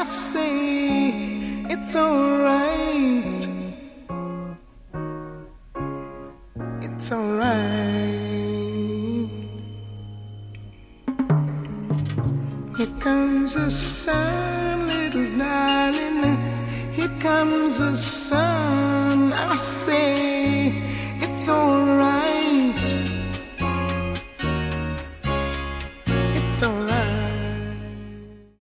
say it's alright. It's alright. Here comes the sun, little darling. Here comes the sun. I say